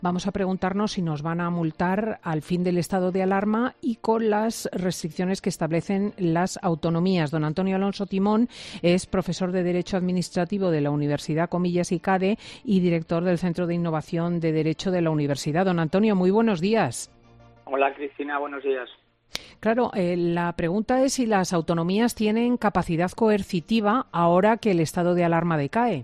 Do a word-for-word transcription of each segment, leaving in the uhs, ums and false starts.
Vamos a preguntarnos si nos van a multar al fin del estado de alarma y con las restricciones que establecen las autonomías. Don Antonio Alonso Timón es profesor de Derecho Administrativo de la Universidad Comillas y CADE y director del Centro de Innovación de Derecho de la Universidad. Don Antonio, muy buenos días. Hola, Cristina, buenos días. Claro, eh, la pregunta es si las autonomías tienen capacidad coercitiva ahora que el estado de alarma decae.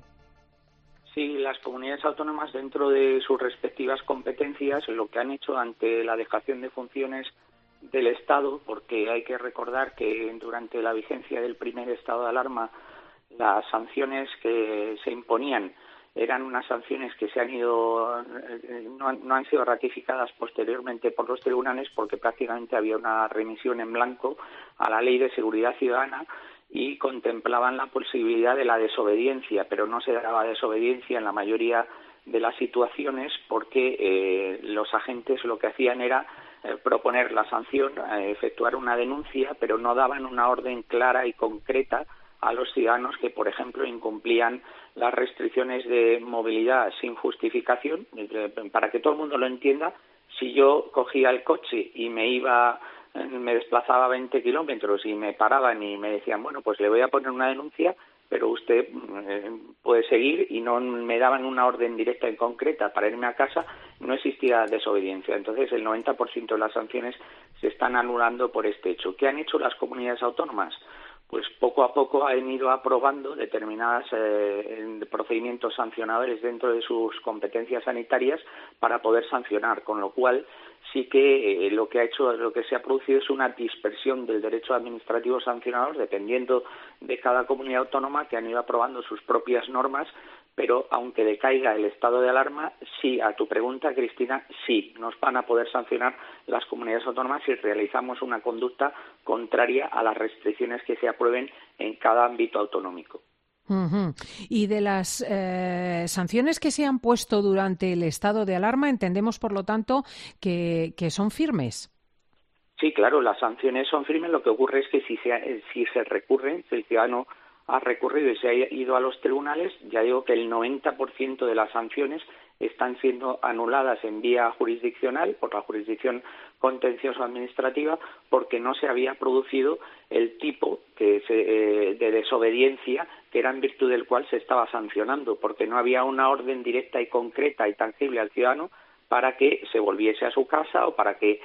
Sí, las comunidades autónomas, dentro de sus respectivas competencias, lo que han hecho ante la dejación de funciones del Estado, porque hay que recordar que durante la vigencia del primer estado de alarma las sanciones que se imponían eran unas sanciones que se han ido no han, no han sido ratificadas posteriormente por los tribunales, porque prácticamente había una remisión en blanco a la Ley de Seguridad Ciudadana y contemplaban la posibilidad de la desobediencia, pero no se daba desobediencia en la mayoría de las situaciones porque eh, los agentes lo que hacían era eh, proponer la sanción, eh, efectuar una denuncia, pero no daban una orden clara y concreta a los ciudadanos que, por ejemplo, incumplían las restricciones de movilidad sin justificación. Para que todo el mundo lo entienda, si yo cogía el coche y me iba me desplazaba veinte kilómetros y me paraban y me decían, bueno, pues le voy a poner una denuncia, pero usted eh, puede seguir, y no me daban una orden directa y concreta para irme a casa, no existía desobediencia. Entonces el noventa por ciento de las sanciones se están anulando por este hecho. ¿Qué han hecho las comunidades autónomas? Pues poco a poco han ido aprobando determinados eh, procedimientos sancionadores dentro de sus competencias sanitarias para poder sancionar, con lo cual sí que eh, lo que ha hecho, lo que se ha producido es una dispersión del derecho administrativo sancionador dependiendo de cada comunidad autónoma, que han ido aprobando sus propias normas, pero aunque decaiga el estado de alarma, sí, a tu pregunta, Cristina, sí, nos van a poder sancionar las comunidades autónomas si realizamos una conducta contraria a las restricciones que se aprueben en cada ámbito autonómico. Uh-huh. Y de las eh, sanciones que se han puesto durante el estado de alarma, entendemos, por lo tanto, que, que son firmes. Sí, claro, las sanciones son firmes. Lo que ocurre es que si se, si se recurre, si el ciudadano ha recurrido y se ha ido a los tribunales, ya digo que el noventa por ciento de las sanciones están siendo anuladas en vía jurisdiccional por la jurisdicción contencioso administrativa, porque no se había producido el tipo que se, eh, de desobediencia que era en virtud del cual se estaba sancionando, porque no había una orden directa y concreta y tangible al ciudadano para que se volviese a su casa o para que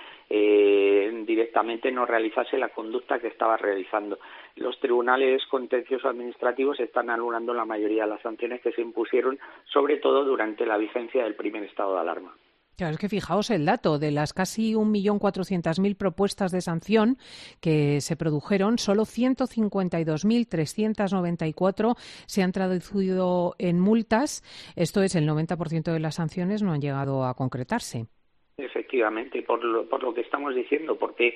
eh, directamente no realizase la conducta que estaba realizando. Los tribunales contenciosos administrativos están anulando la mayoría de las sanciones que se impusieron, sobre todo durante la vigencia del primer estado de alarma. Claro, es que fijaos el dato, de las casi un millón cuatrocientas mil propuestas de sanción que se produjeron, solo ciento cincuenta y dos mil trescientas noventa y cuatro se han traducido en multas. Esto es, el noventa por ciento de las sanciones no han llegado a concretarse. Efectivamente, por lo, por lo que estamos diciendo, porque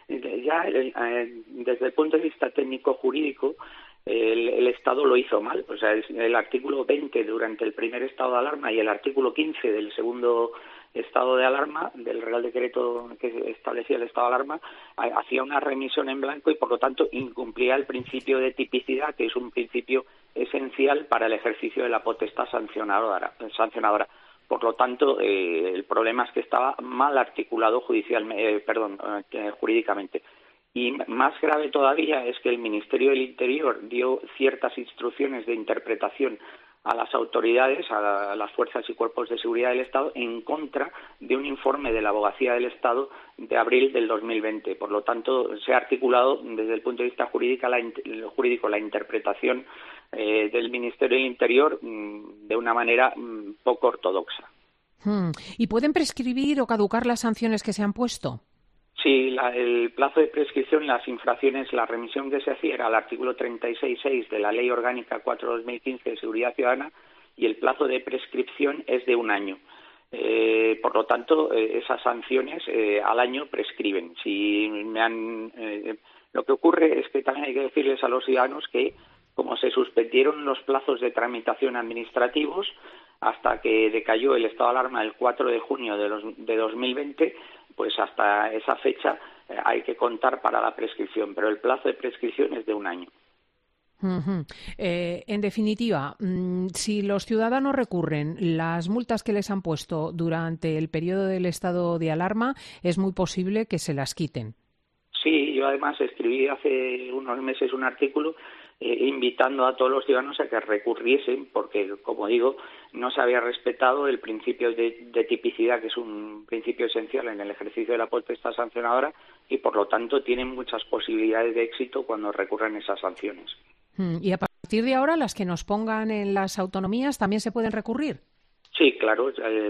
ya eh, desde el punto de vista técnico-jurídico, El, el Estado lo hizo mal. O sea, el, el artículo veinte durante el primer estado de alarma y el artículo quince del segundo estado de alarma del Real Decreto que establecía el estado de alarma hacía una remisión en blanco y por lo tanto incumplía el principio de tipicidad, que es un principio esencial para el ejercicio de la potestad sancionadora. sancionadora. Por lo tanto, eh, el problema es que estaba mal articulado judicialmente, eh, perdón, eh, jurídicamente. Y más grave todavía es que el Ministerio del Interior dio ciertas instrucciones de interpretación a las autoridades, a las fuerzas y cuerpos de seguridad del Estado, en contra de un informe de la Abogacía del Estado de abril del dos mil veinte. Por lo tanto, se ha articulado desde el punto de vista jurídico la, jurídico, la interpretación eh, del Ministerio del Interior mmm, de una manera mmm, poco ortodoxa. Hmm. ¿Y pueden prescribir o caducar las sanciones que se han puesto? Sí, la, el plazo de prescripción, las infracciones, la remisión que se hacía era al artículo treinta y seis punto seis de la Ley Orgánica cuatro barra dos mil quince de Seguridad Ciudadana, y el plazo de prescripción es de un año. Eh, por lo tanto, eh, esas sanciones eh, al año prescriben. Si me han, eh, lo que ocurre es que también hay que decirles a los ciudadanos que, como se suspendieron los plazos de tramitación administrativos hasta que decayó el estado de alarma el cuatro de junio de, los, de dos mil veinte, pues hasta esa fecha eh, hay que contar para la prescripción, pero el plazo de prescripción es de un año. Uh-huh. Eh, en definitiva, mmm, si los ciudadanos recurren las multas que les han puesto durante el periodo del estado de alarma, es muy posible que se las quiten. Sí, yo además escribí hace unos meses un artículo eh, invitando a todos los ciudadanos a que recurriesen, porque, como digo, no se había respetado el principio de, de tipicidad, que es un principio esencial en el ejercicio de la potestad sancionadora, y por lo tanto tienen muchas posibilidades de éxito cuando recurren esas sanciones. Y a partir de ahora, las que nos pongan en las autonomías también se pueden recurrir. Sí, claro.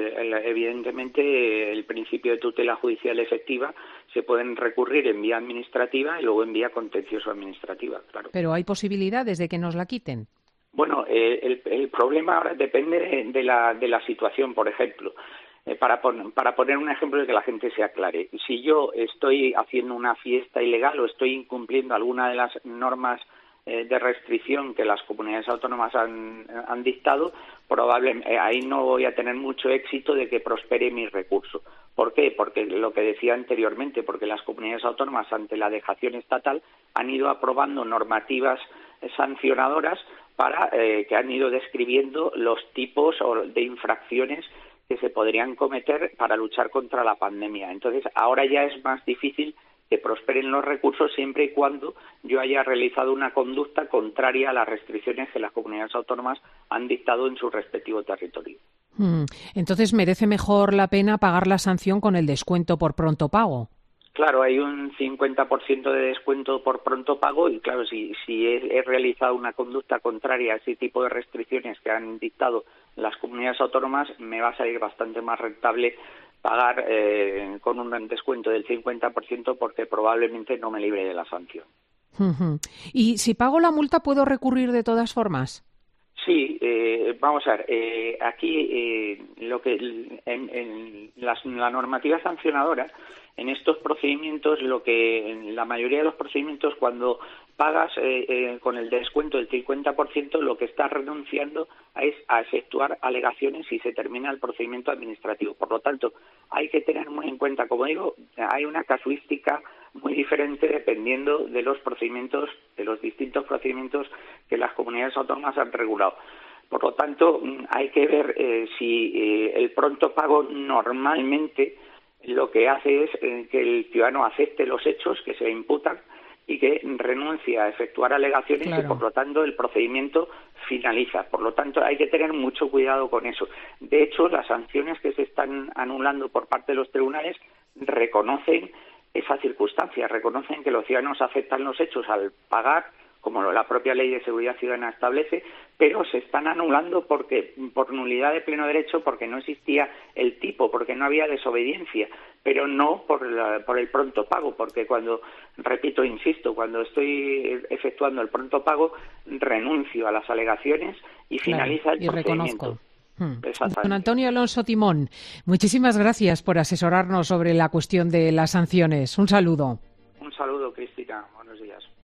Evidentemente, el principio de tutela judicial efectiva se pueden recurrir en vía administrativa y luego en vía contencioso-administrativa, claro. Pero hay posibilidades de que nos la quiten. Bueno, eh, el, el problema ahora depende de, de, la, de la situación, por ejemplo. Eh, para, pon, para poner un ejemplo de que la gente se aclare. Si yo estoy haciendo una fiesta ilegal o estoy incumpliendo alguna de las normas de restricción que las comunidades autónomas han, han dictado, probablemente ahí no voy a tener mucho éxito de que prospere mi recurso. ¿Por qué? Porque lo que decía anteriormente, porque las comunidades autónomas ante la dejación estatal han ido aprobando normativas sancionadoras para eh, que han ido describiendo los tipos de infracciones que se podrían cometer para luchar contra la pandemia. Entonces, ahora ya es más difícil que prosperen los recursos siempre y cuando yo haya realizado una conducta contraria a las restricciones que las comunidades autónomas han dictado en su respectivo territorio. Entonces, ¿merece mejor la pena pagar la sanción con el descuento por pronto pago? Claro, hay un cincuenta por ciento de descuento por pronto pago y, claro, si, si he, he realizado una conducta contraria a ese tipo de restricciones que han dictado las comunidades autónomas, me va a salir bastante más rentable pagar eh, con un descuento del cincuenta por ciento porque probablemente no me libre de la sanción. Uh-huh. ¿Y si pago la multa, puedo recurrir de todas formas? Sí, eh, vamos a ver, eh, aquí eh, lo que en, en las, la normativa sancionadora, en estos procedimientos, lo que en la mayoría de los procedimientos, cuando pagas eh, eh, con el descuento del cincuenta por ciento, lo que estás renunciando es a efectuar alegaciones y se termina el procedimiento administrativo. Por lo tanto, hay que tener muy en cuenta, como digo, hay una casuística muy diferente dependiendo de los procedimientos, de los distintos procedimientos que las comunidades autónomas han regulado. Por lo tanto, hay que ver eh, si eh, el pronto pago normalmente lo que hace es eh, que el ciudadano acepte los hechos que se imputan y que renuncie a efectuar alegaciones claro. Y, por lo tanto, el procedimiento finaliza. Por lo tanto, hay que tener mucho cuidado con eso. De hecho, las sanciones que se están anulando por parte de los tribunales reconocen esa circunstancia, reconocen que los ciudadanos aceptan los hechos al pagar, como la propia Ley de Seguridad Ciudadana establece, pero se están anulando porque por nulidad de pleno derecho, porque no existía el tipo, porque no había desobediencia, pero no por, la, por el pronto pago, porque cuando, repito, insisto, cuando estoy efectuando el pronto pago, renuncio a las alegaciones y finaliza claro, el y procedimiento. Reconozco. Hmm. Don Antonio Alonso Timón, muchísimas gracias por asesorarnos sobre la cuestión de las sanciones. Un saludo. Un saludo, Cristina. Buenos días.